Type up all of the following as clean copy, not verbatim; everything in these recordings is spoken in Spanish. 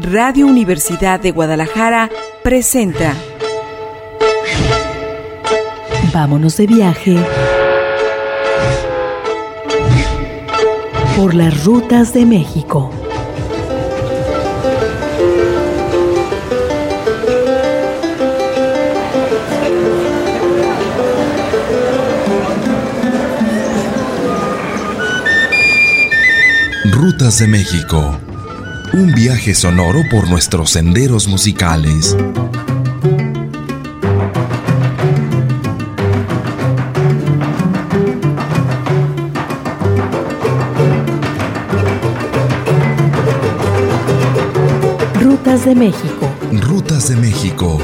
Radio Universidad de Guadalajara presenta Vámonos de viaje por las rutas de México. Rutas de México. Un viaje sonoro por nuestros senderos musicales. Rutas de México. Rutas de México.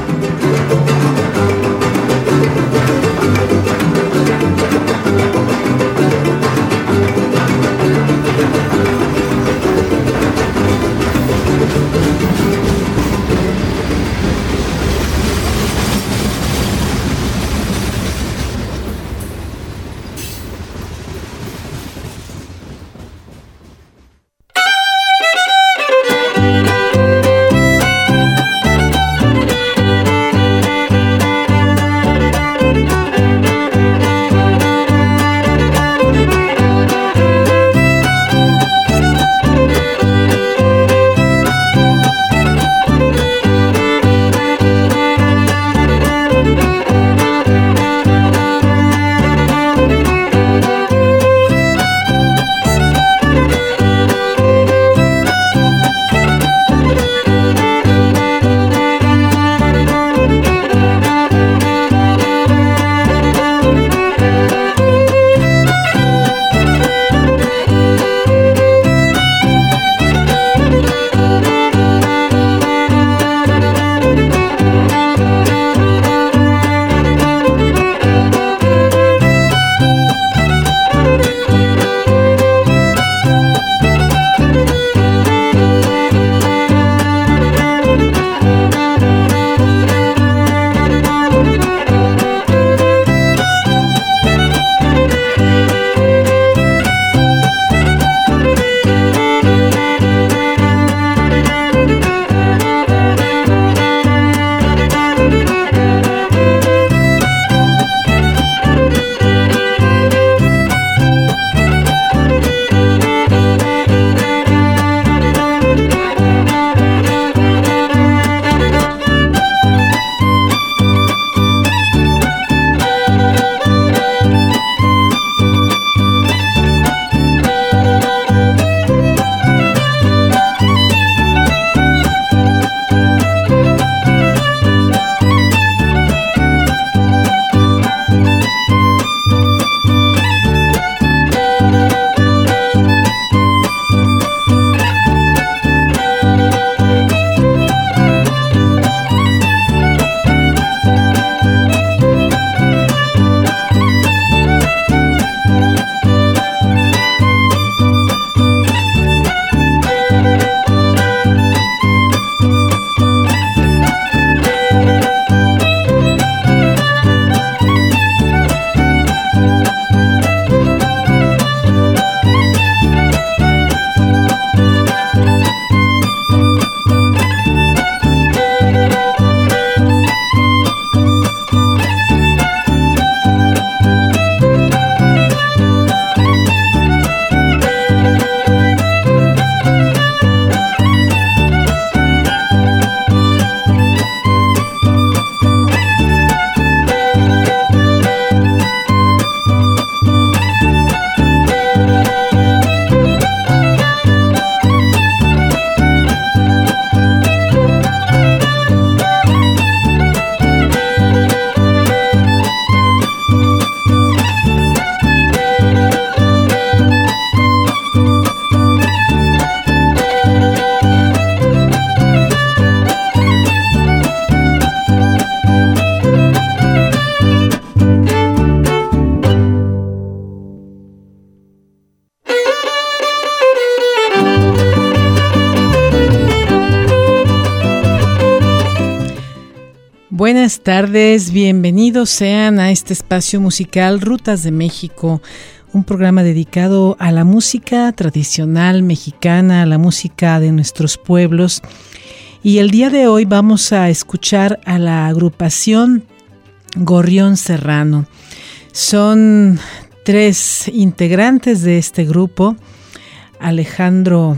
Buenas tardes, bienvenidos sean a este espacio musical Rutas de México, un programa dedicado a la música tradicional mexicana, a la música de nuestros pueblos. Y el día de hoy vamos a escuchar a la agrupación Gorrión Serrano. Son 3 integrantes de este grupo: Alejandro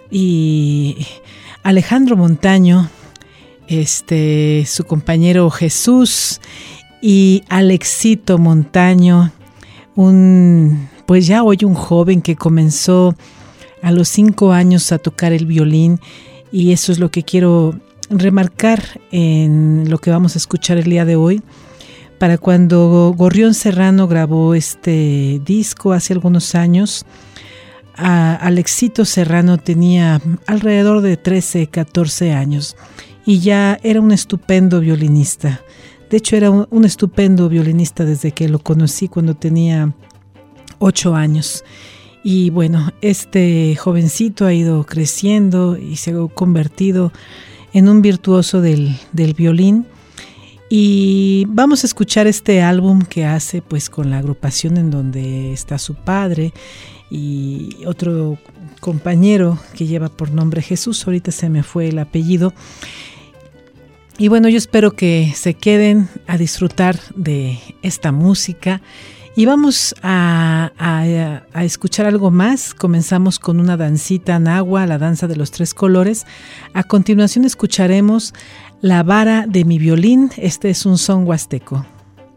Montaño, su compañero Jesús, y Alexito Montaño, pues ya hoy un joven que comenzó a los 5 años a tocar el violín, y eso es lo que quiero remarcar en lo que vamos a escuchar el día de hoy. Para cuando Gorrión Serrano grabó este disco hace algunos años, Alexito Serrano tenía alrededor de 13, 14 años y ya era un estupendo violinista. De hecho, era un estupendo violinista desde que lo conocí cuando tenía 8 años. Y bueno, este jovencito ha ido creciendo y se ha convertido en un virtuoso del violín. Y vamos a escuchar este álbum que hace pues con la agrupación en donde está su padre y otro compañero que lleva por nombre Jesús. Ahorita se me fue el apellido. Y bueno, yo espero que se queden a disfrutar de esta música. Y vamos a escuchar algo más. Comenzamos con una dancita nahua, la danza de los 3 colores. A continuación escucharemos La vara de mi violín. Este es un son huasteco.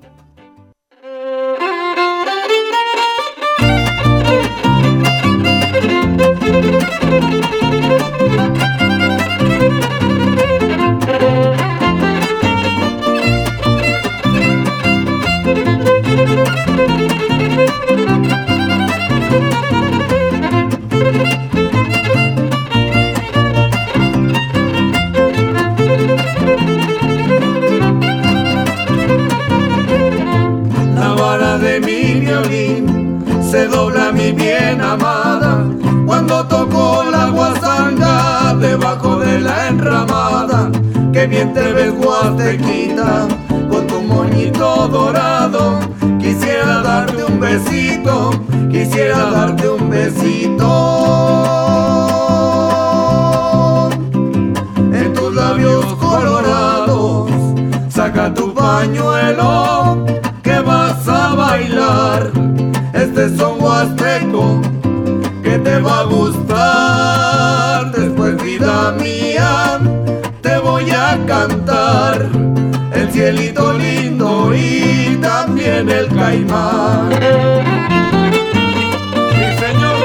Se dobla mi bien amada cuando tocó la guasanga debajo de la enramada. Que bien te ves, huastequita, con tu moñito dorado. Quisiera darte un besito, quisiera darte un besito en tus labios colorados. Saca tu pañuelo que vas a bailar este son huasteco que te va a gustar. Después, vida mía, te voy a cantar el cielito lindo y también el caimán. Sí, señor.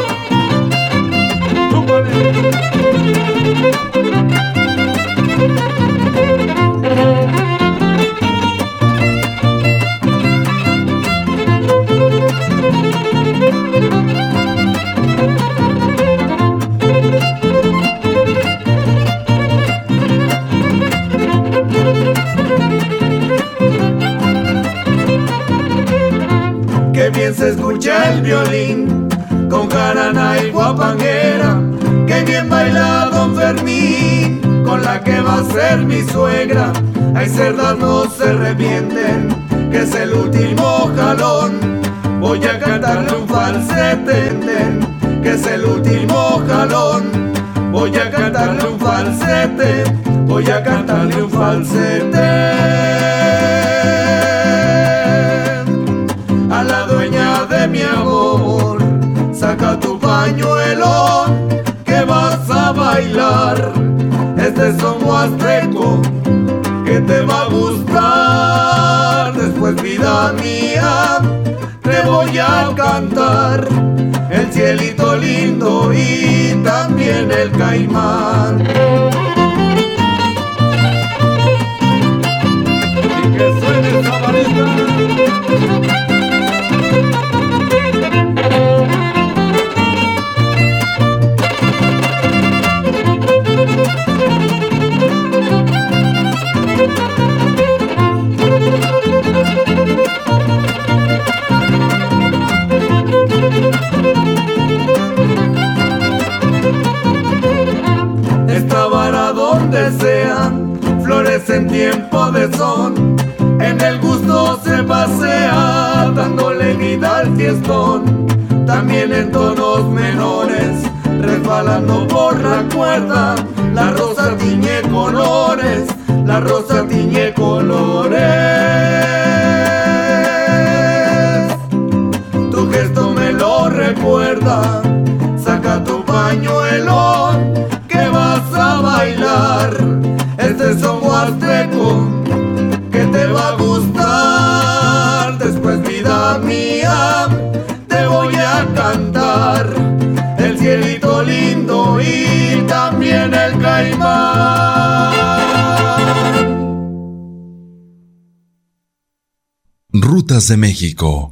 Qué bien se escucha el violín con jarana y guapanguera. Qué bien baila don Fermín con la que va a ser mi suegra. Ay, cerdas no se arrepienten, que es el último jalón. Voy a cantarle un falsete, que es el último jalón. Voy a cantarle un falsete, voy a cantarle un falsete a la dueña de mi amor. Saca tu pañuelo que vas a bailar este son huasteco que te va a gustar. Después, vida mía, te voy a cantar el cielito lindo y también el caimán. Y que suene esa varita. Esta vara donde sea florece en tiempo de son. En el gusto se pasea dándole vida al fiestón. También en tonos menores resbalando por la cuerda. La rosa tiñe colores, la rosa tiñe colores. Tu gesto me lo recuerda, saca tu pañuelo que vas a bailar. Este son huasteco que te va a gustar. Después, vida mía, te voy a cantar el cielito lindo y también el caimán. Rutas de México.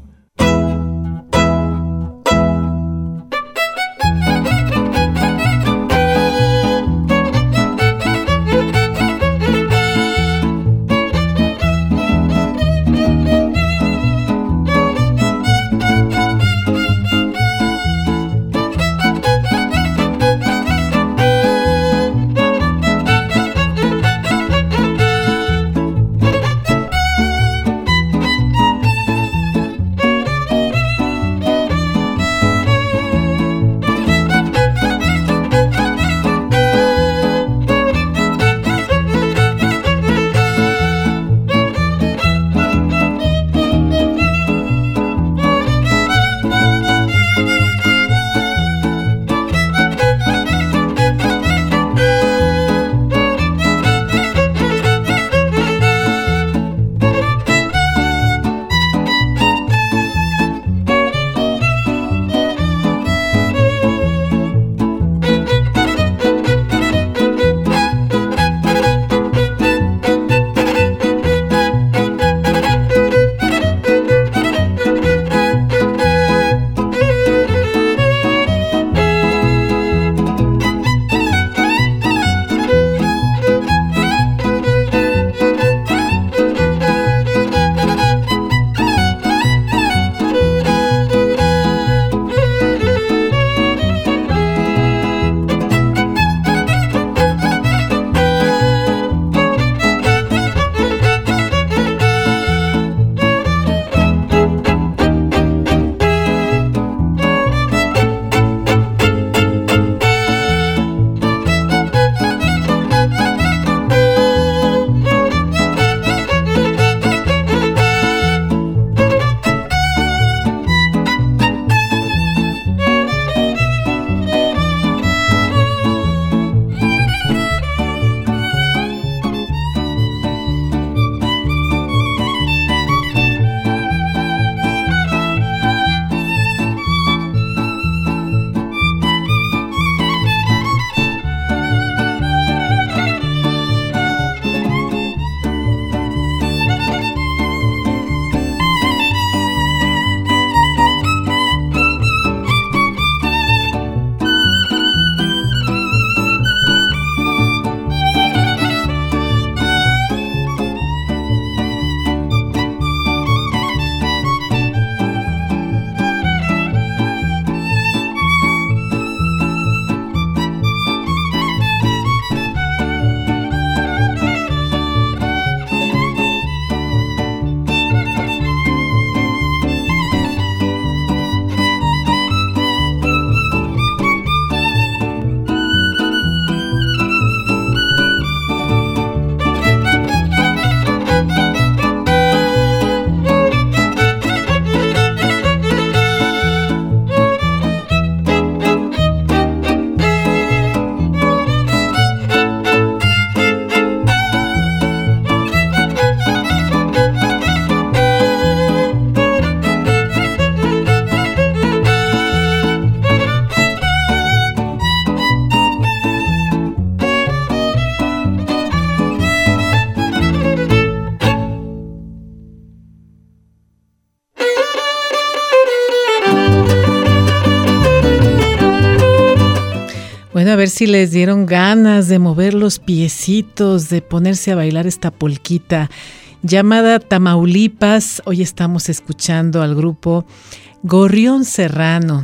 Bueno, a ver si les dieron ganas de mover los piecitos, de ponerse a bailar esta polquita llamada Tamaulipas. Hoy estamos escuchando al grupo Gorrión Serrano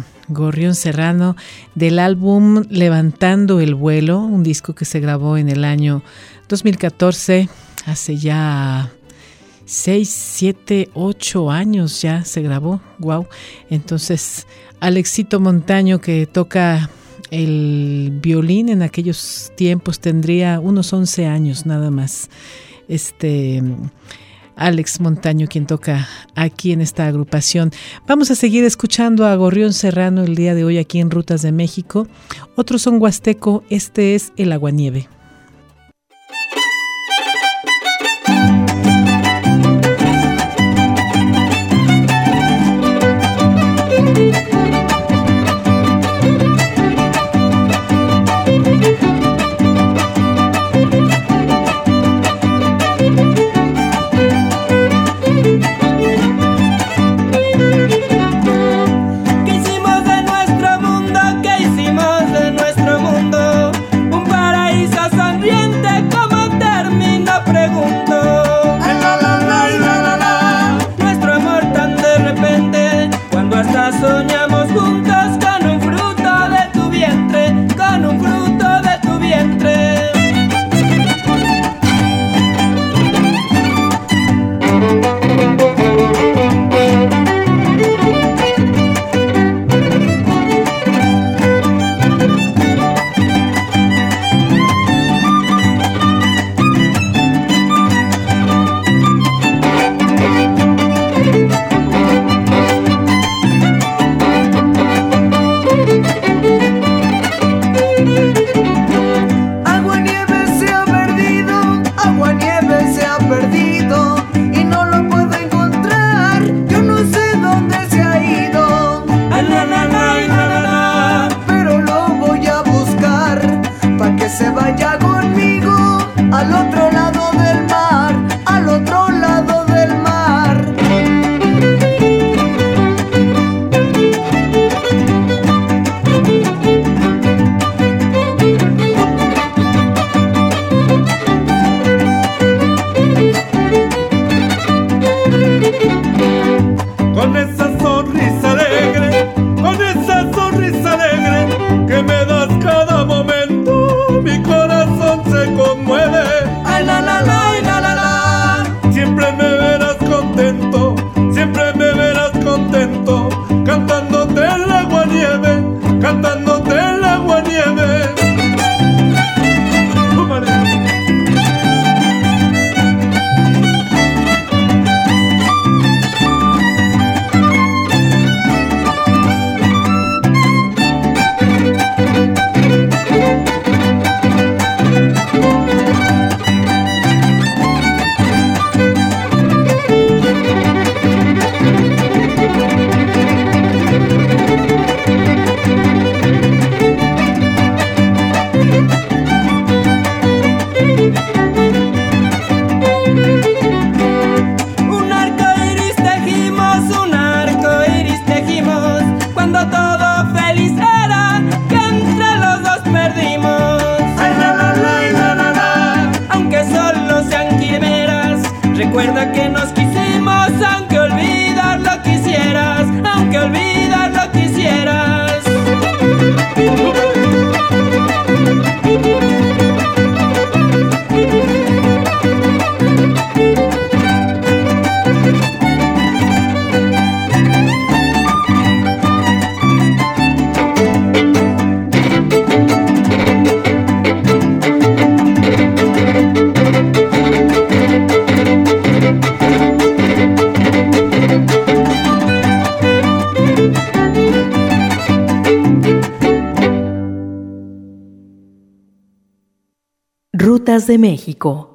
del álbum Levantando el Vuelo, un disco que se grabó en el año 2014, hace ya 6, 7, 8 años ya se grabó. Wow. Entonces, Alexito Montaño, que toca el violín en aquellos tiempos tendría unos 11 años nada más. Alex Montaño, quien toca aquí en esta agrupación. Vamos a seguir escuchando a Gorrión Serrano el día de hoy aquí en Rutas de México. Otro son huasteco, este es el aguanieve. Soñamos juntos con un fruto de tu vientre, con un fruto de tu vientre. Se vaya conmigo al otro lado del mar, al otro lado del mar. Con esa sonrisa alegre, con esa sonrisa alegre que me das cada momento, mi corazón se conmueve. Ay, la, la, la, ay, la, la, la. Siempre me verás contento, siempre me verás contento, cantándote el aguanieve, cantándote el aguanieve. Recuerda que nos quisimos, aunque olvidarlo quisieras, aunque olvidarlo quisieras. Rutas de México.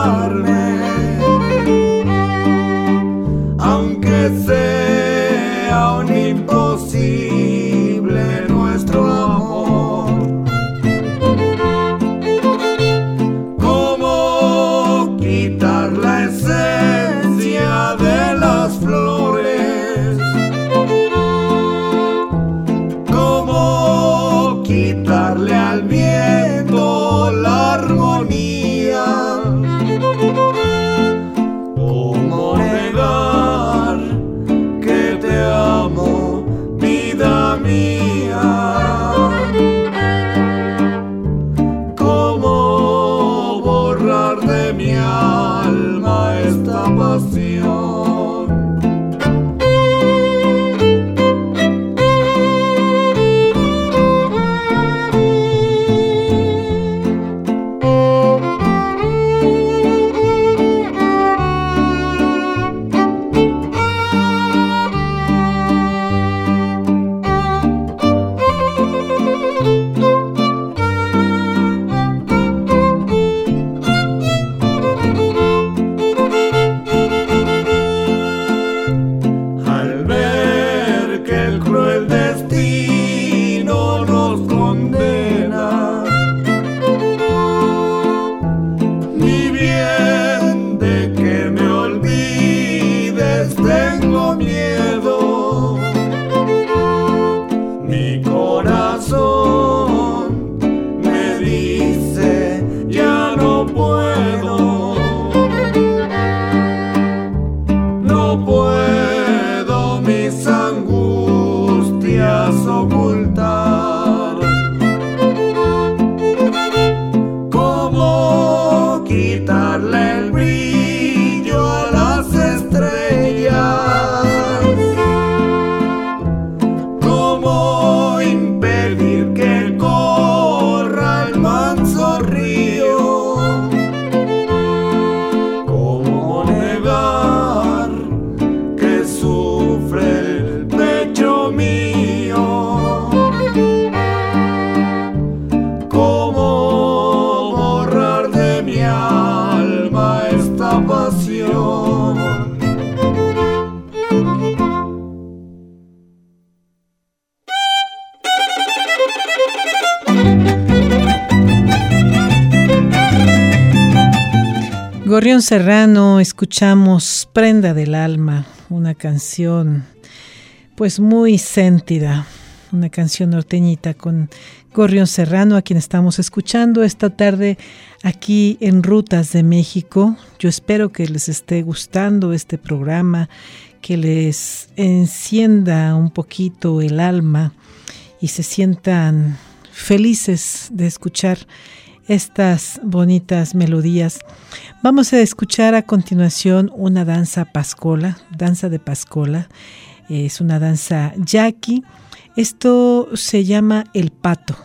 olvidarme, aunque sea un imposible nuestro amor. ¿Cómo quitar la esencia de las flores? ¿Cómo quitarle al viento la armonía? ¿Cómo negar que te amo, vida mía? ¿Cómo borrar de mi alma esta pasión? Al ver que el cruel destino nos condena, ni bien de que me olvides tengo miedo. Mi corazón me dice ya no puedo, no puedo mis angustias ocultar. ¿Cómo quitarle el brillo a las estrellas? ¿Cómo impedir que corra el manso río? ¿Cómo negar que sufre el pecho mío? ¿Cómo borrar de mi alma esta pasión? Gorrión Serrano, escuchamos Prenda del Alma, una canción pues muy sentida, una canción norteñita con Gorrión Serrano, a quien estamos escuchando esta tarde aquí en Rutas de México. Yo espero que les esté gustando este programa, que les encienda un poquito el alma y se sientan felices de escuchar estas bonitas melodías. Vamos a escuchar a continuación una danza pascola, danza de Pascola. Es una danza yaqui. Esto se llama el pato.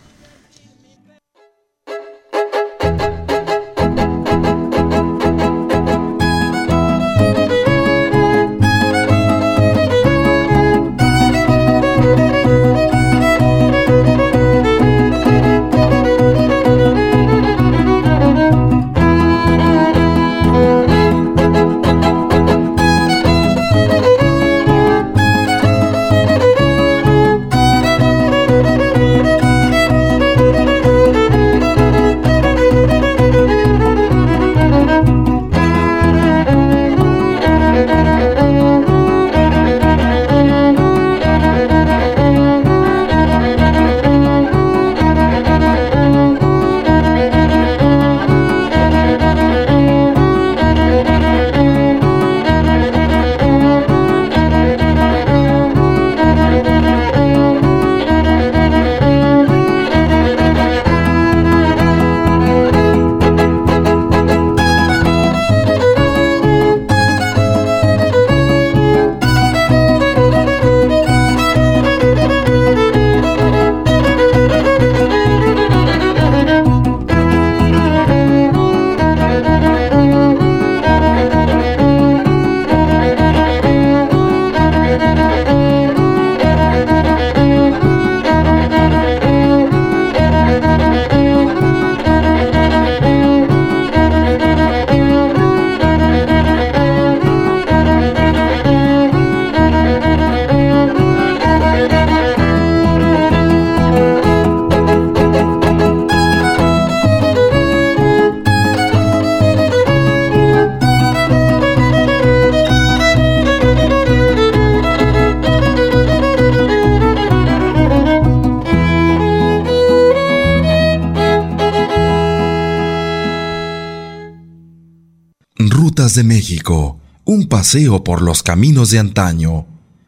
Rutas de México, un paseo por los caminos de antaño.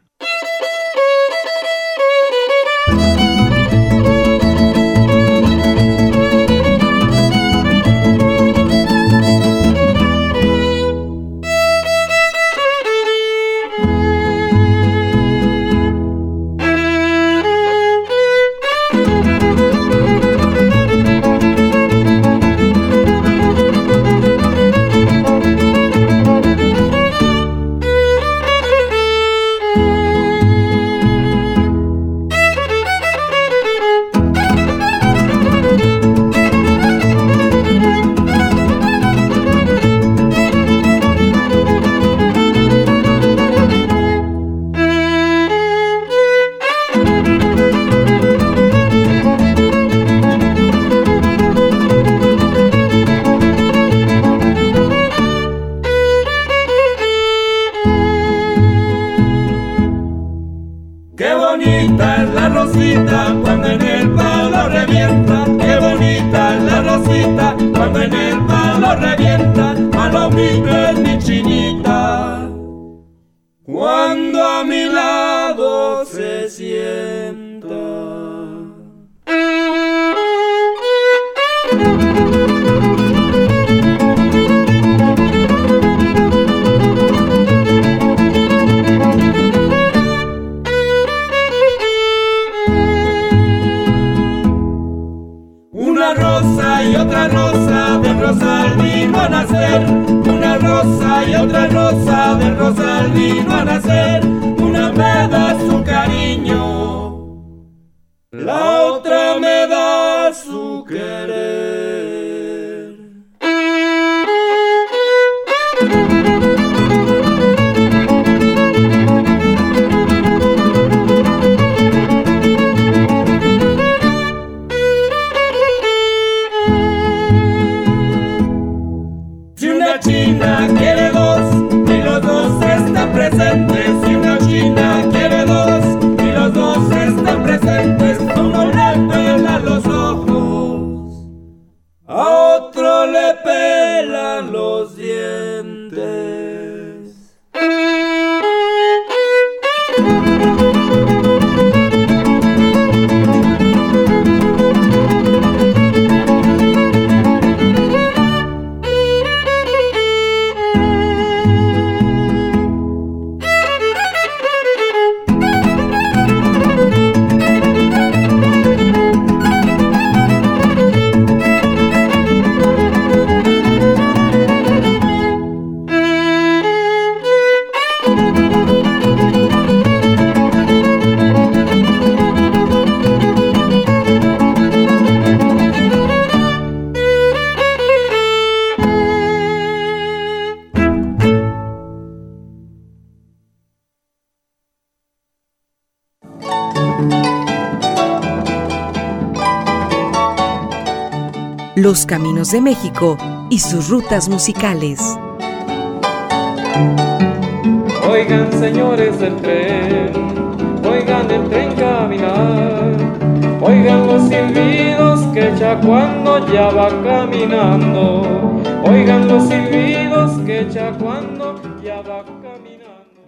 Los caminos de México y sus rutas musicales. Oigan, señores del tren, oigan el tren caminar, oigan los silbidos que echa cuando ya va caminando, oigan los silbidos que echa cuando ya va caminando.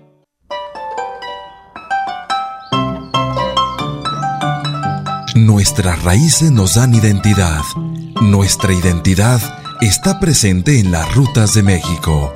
Nuestras raíces nos dan identidad. Nuestra identidad está presente en las rutas de México.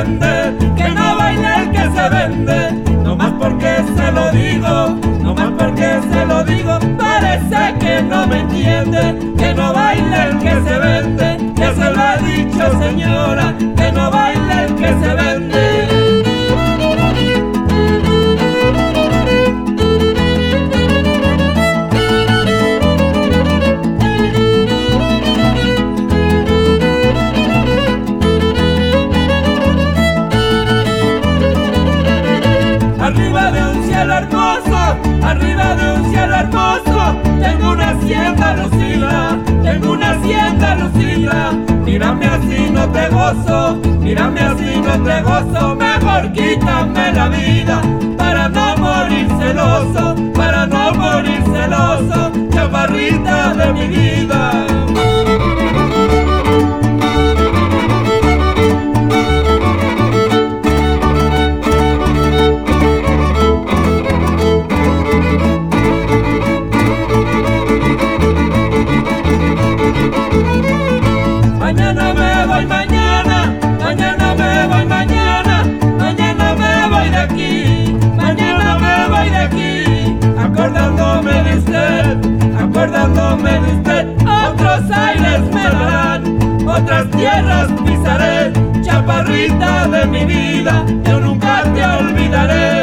vende, que no baile el que se vende, no más porque se lo digo, no más porque se lo digo, parece que no me entiende, que no baile el que se vende, ya se lo he dicho señora, que no baile el que se vende. Arriba de un cielo hermoso, arriba de un cielo hermoso, tengo una hacienda lucida, tengo una hacienda lucida. Mírame así no te gozo, mírame así no te gozo, mejor quítame la vida para no morir celoso, para no morir celoso, chaparrita de mi vida. Mañana me voy, mañana, mañana me voy, mañana, mañana me voy de aquí, mañana me voy de aquí, acordándome de usted, acordándome de usted, otros aires me darán, otras tierras pisaré, chaparrita de mi vida, yo nunca te olvidaré.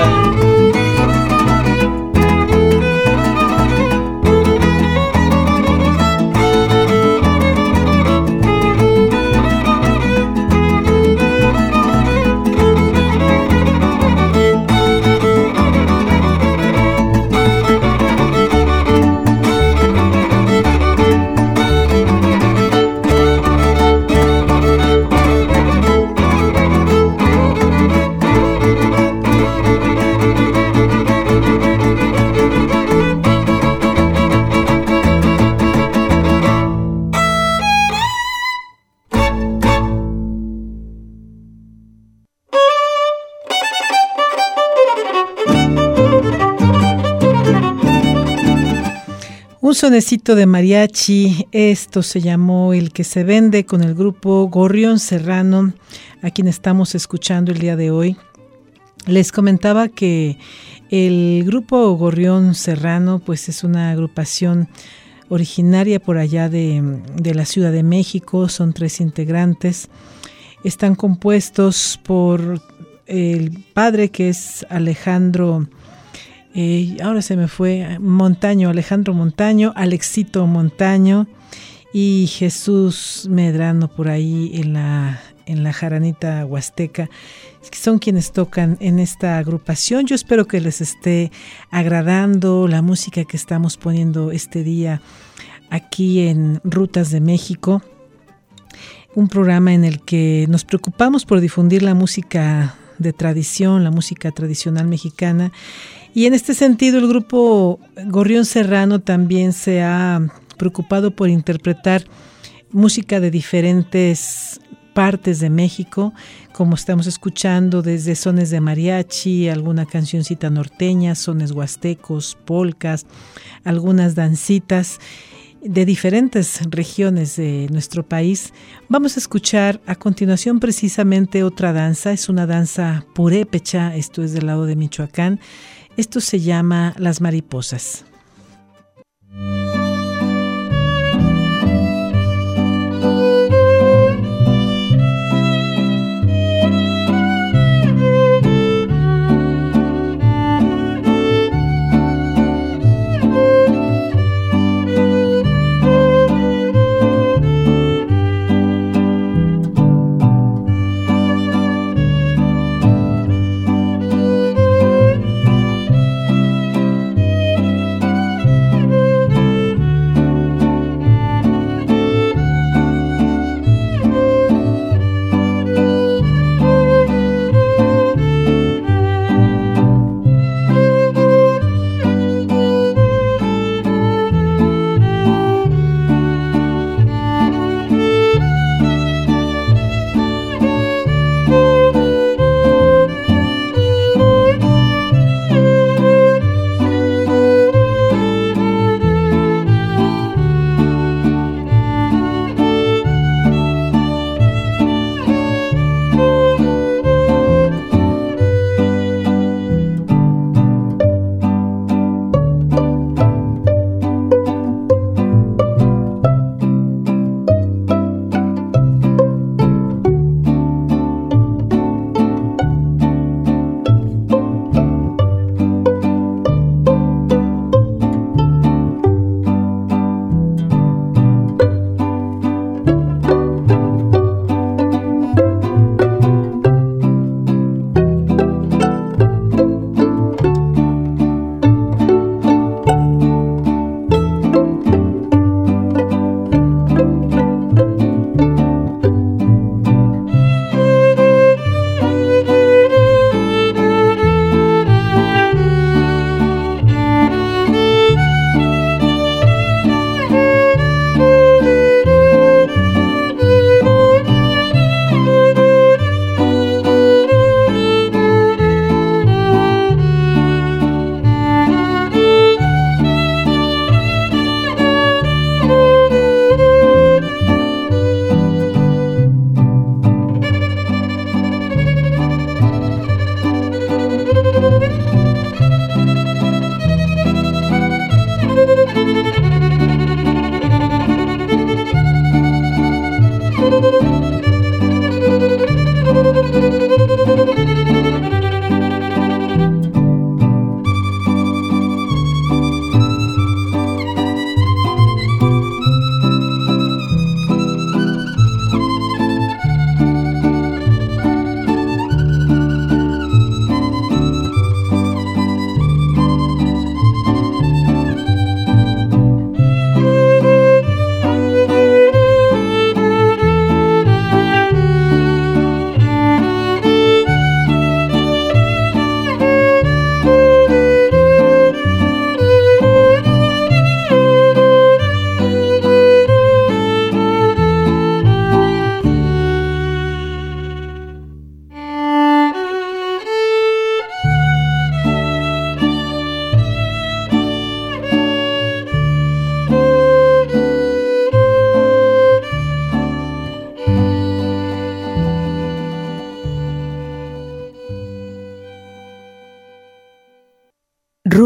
Un sonecito de mariachi, esto se llamó El que se vende, con el grupo Gorrión Serrano, a quien estamos escuchando el día de hoy. Les comentaba que el grupo Gorrión Serrano pues es una agrupación originaria por allá de la Ciudad de México, son 3 integrantes, están compuestos por el padre, que es Alejandro ahora se me fue, Montaño, Alejandro Montaño, Alexito Montaño y Jesús Medrano por ahí en la jaranita huasteca, son quienes tocan en esta agrupación. Yo espero que les esté agradando la música que estamos poniendo este día aquí en Rutas de México, un programa en el que nos preocupamos por difundir la música de tradición, la música tradicional mexicana. Y en este sentido, el grupo Gorrión Serrano también se ha preocupado por interpretar música de diferentes partes de México, como estamos escuchando, desde sones de mariachi, alguna cancioncita norteña, sones huastecos, polcas, algunas dancitas de diferentes regiones de nuestro país. Vamos a escuchar a continuación precisamente otra danza, es una danza purépecha, esto es del lado de Michoacán. Esto se llama Las Mariposas.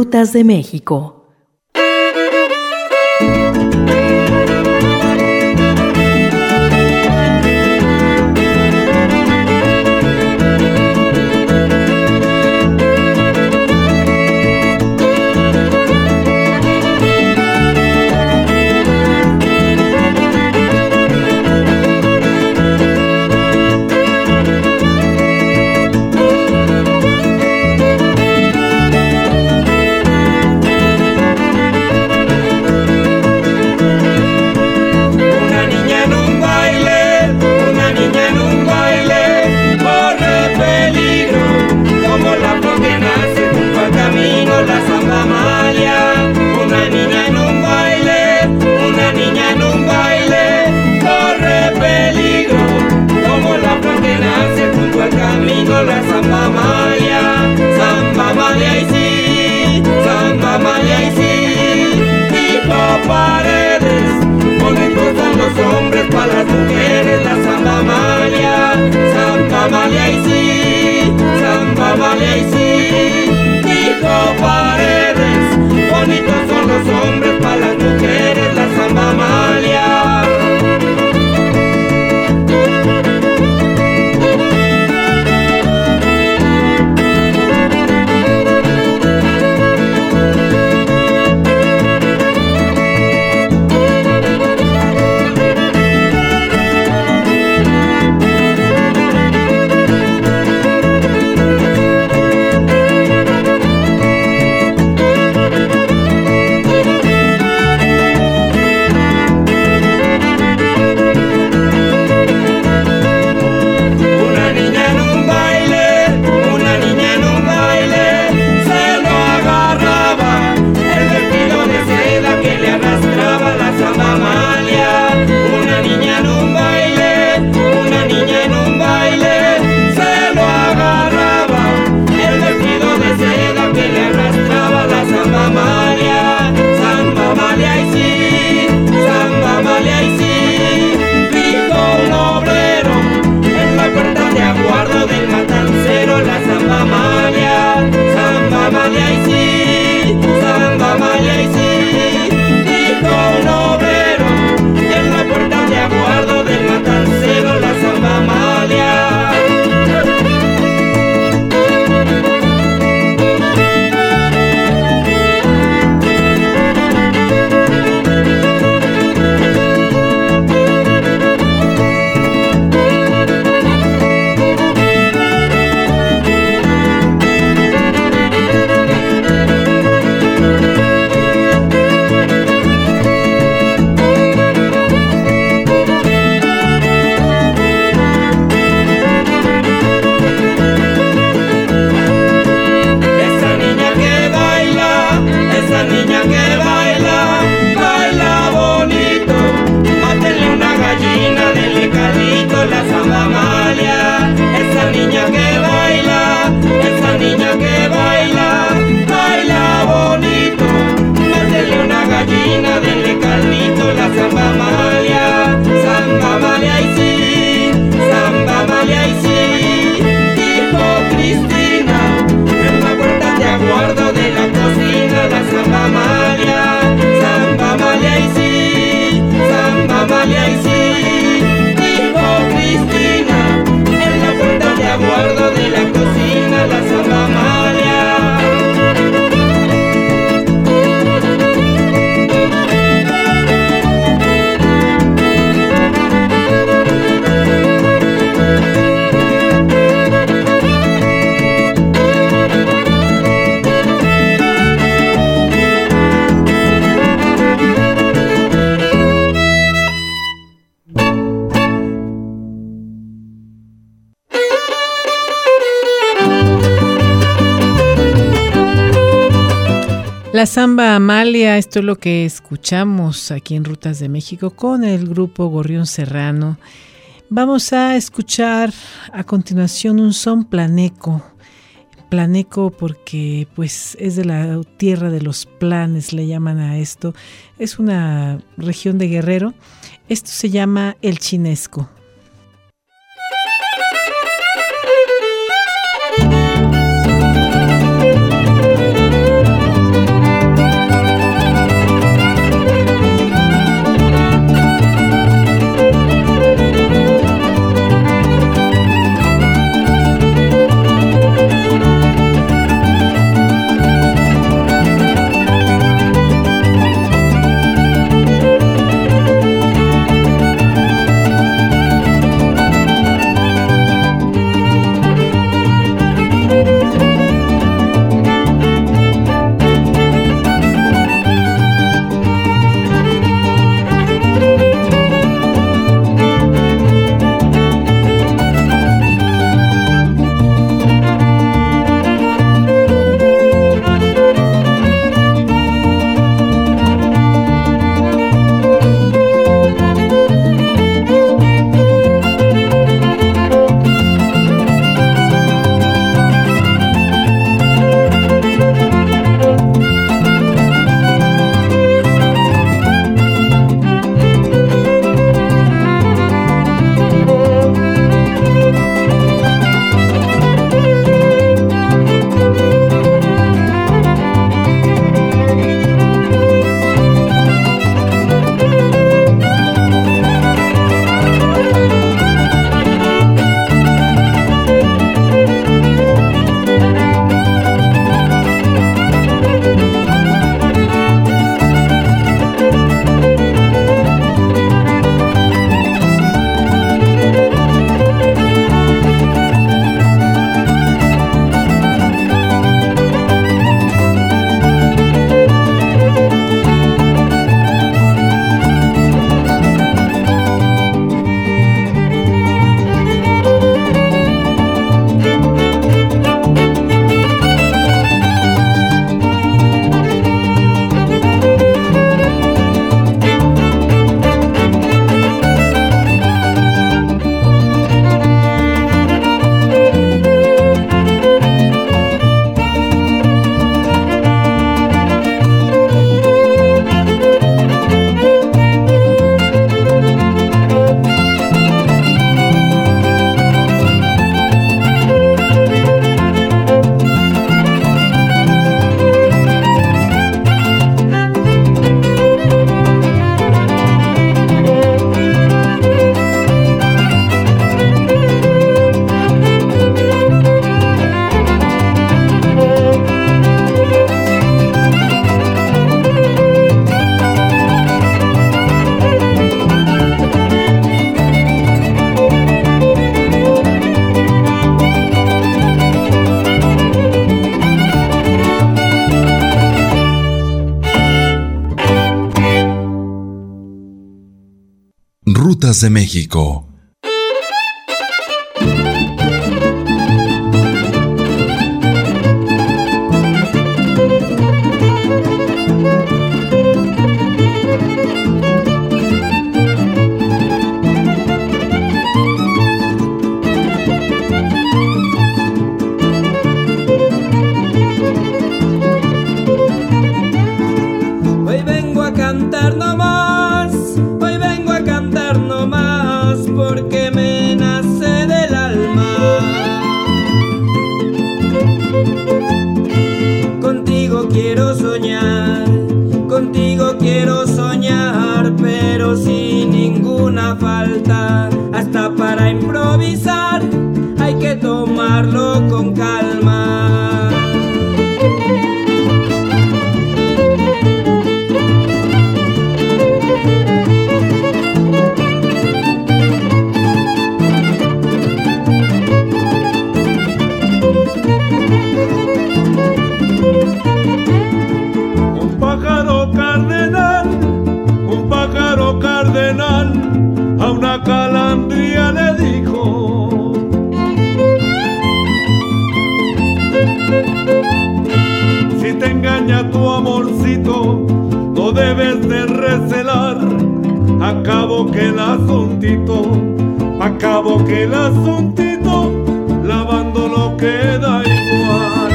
Rutas de México. La Samba Amalia y sí, Samba Amalia y sí. Dijo Paredes, bonitos son los hombres para las mujeres. La Samba Amalia y sí, Samba Amalia y sí. Dijo Paredes, bonitos son los hombres para las mujeres. La Samba Amalia. La Samba Amalia, esto es lo que escuchamos aquí en Rutas de México con el grupo Gorrión Serrano. Vamos a escuchar a continuación un son planeco. Planeco porque pues es de la tierra de los planes, le llaman a esto. Es una región de Guerrero. Esto se llama el chinesco. Rutas de México. Porque me nace del alma. Contigo quiero soñar, pero sin ninguna falta. Hasta para improvisar hay que tomarlo con calma. A una calandria le dijo: si te engaña tu amorcito, no debes de recelar. Acabo que el asuntito, lavándolo queda igual.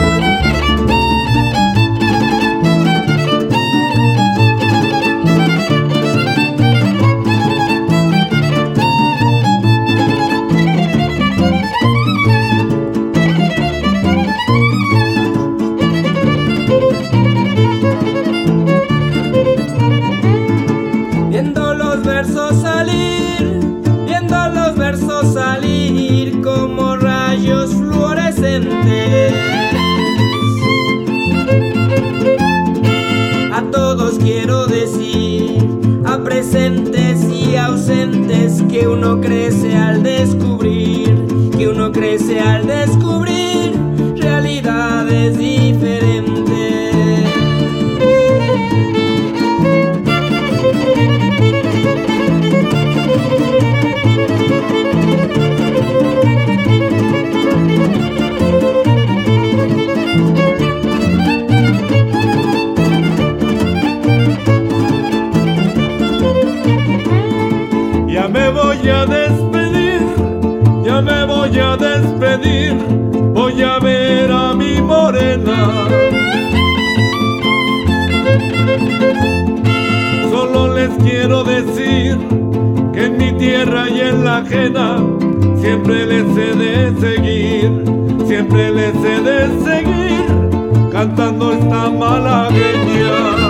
Salir como rayos fluorescentes. A todos quiero decir, a presentes y ausentes, que uno crece al descubrir realidades diferentes. Ya me voy a despedir, voy a ver a mi morena. Solo les quiero decir que en mi tierra y en la ajena siempre les he de seguir, cantando esta malagueña.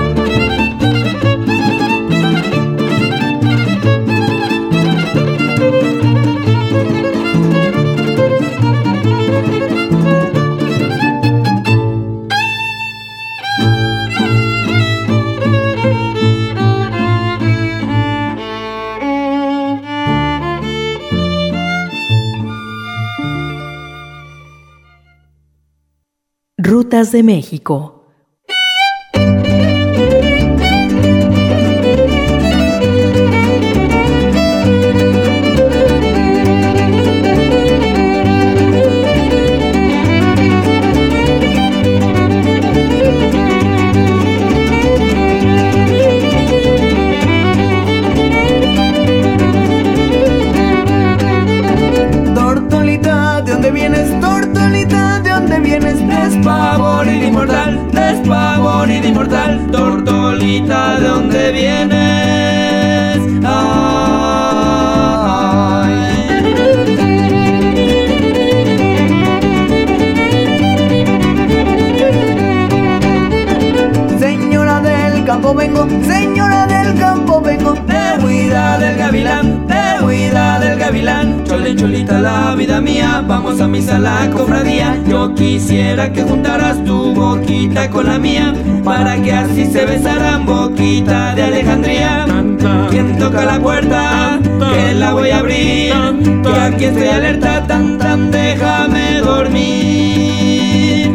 Rutas de México. Tortolita, ¿de dónde vienes? Tortolita, ¿de dónde vienes? Despavorida inmortal, tortolita, ¿de dónde vienes? Ay. Señora del campo vengo, de huida del gavilán, cholita la vida mía, vamos a misa la cofradía. Yo quisiera que juntaras tu boquita con la mía, para que así se besaran, boquita de Alejandría. ¿Quién toca la puerta? Que la voy a abrir, que aquí estoy alerta, tan, déjame dormir.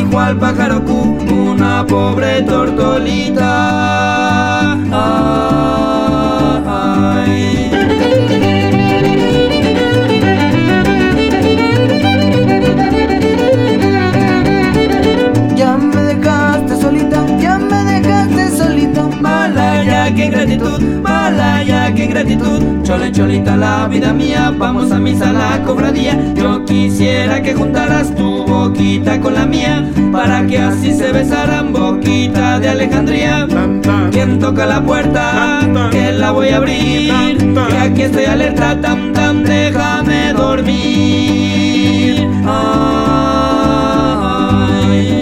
dijo al pájaro Q, una pobre tortolita. Ay. Ya me dejaste solita, ya me dejaste solita. Malaya, qué gratitud, Malaya, qué gratitud. Chole, cholita, la vida mía, vamos a misa, la cofradía. Yo quisiera que juntaras tu boquita con la mía, para que así se besaran, boquita de Alejandría. ¿Quién toca la puerta? Que la voy a abrir, que aquí estoy alerta, tam tam, déjame dormir. Ay.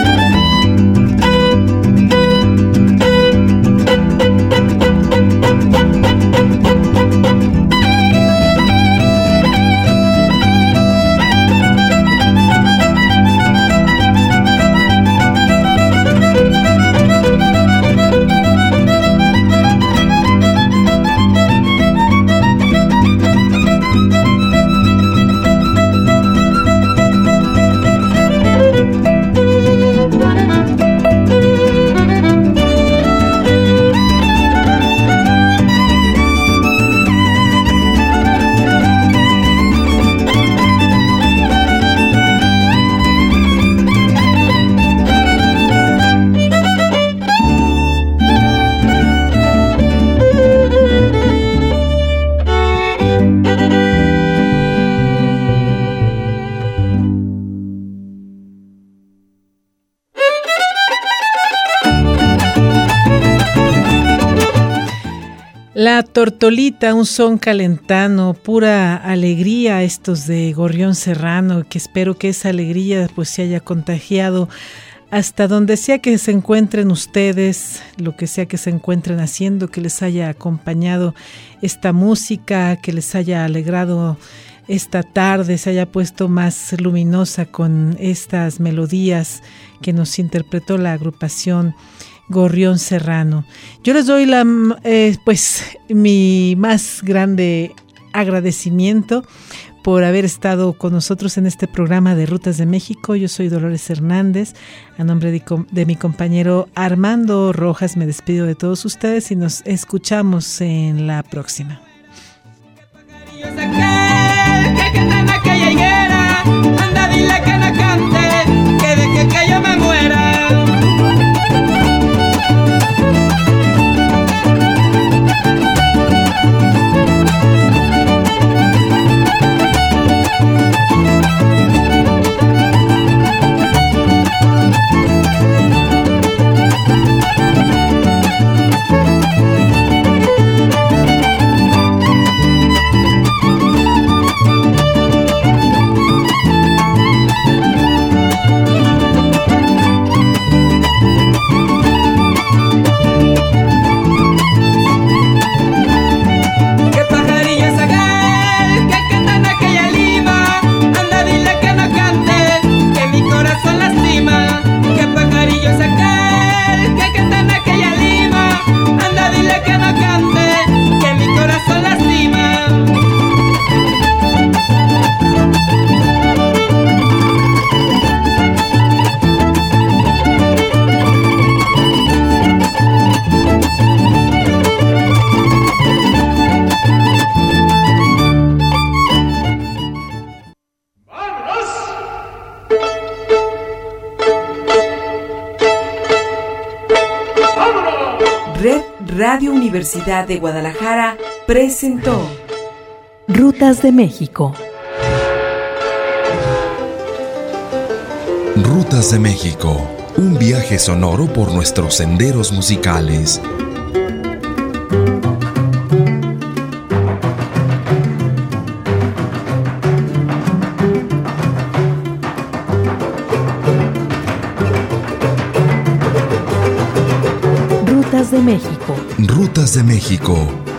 La tortolita, un son calentano, pura alegría, estos de Gorrión Serrano, que espero que esa alegría pues se haya contagiado hasta donde sea que se encuentren ustedes, lo que sea que se encuentren haciendo, que les haya acompañado esta música, que les haya alegrado esta tarde, se haya puesto más luminosa con estas melodías que nos interpretó la agrupación Gorrión Serrano. Yo les doy mi más grande agradecimiento por haber estado con nosotros en este programa de Rutas de México. Yo soy Dolores Hernández. A nombre de mi compañero Armando Rojas me despido de todos ustedes y nos escuchamos en la próxima. Anda, dile que no cante, que deje que yo me muera. Radio Universidad de Guadalajara presentó Rutas de México. Rutas de México, un viaje sonoro por nuestros senderos musicales. Rutas de México. Rutas de México.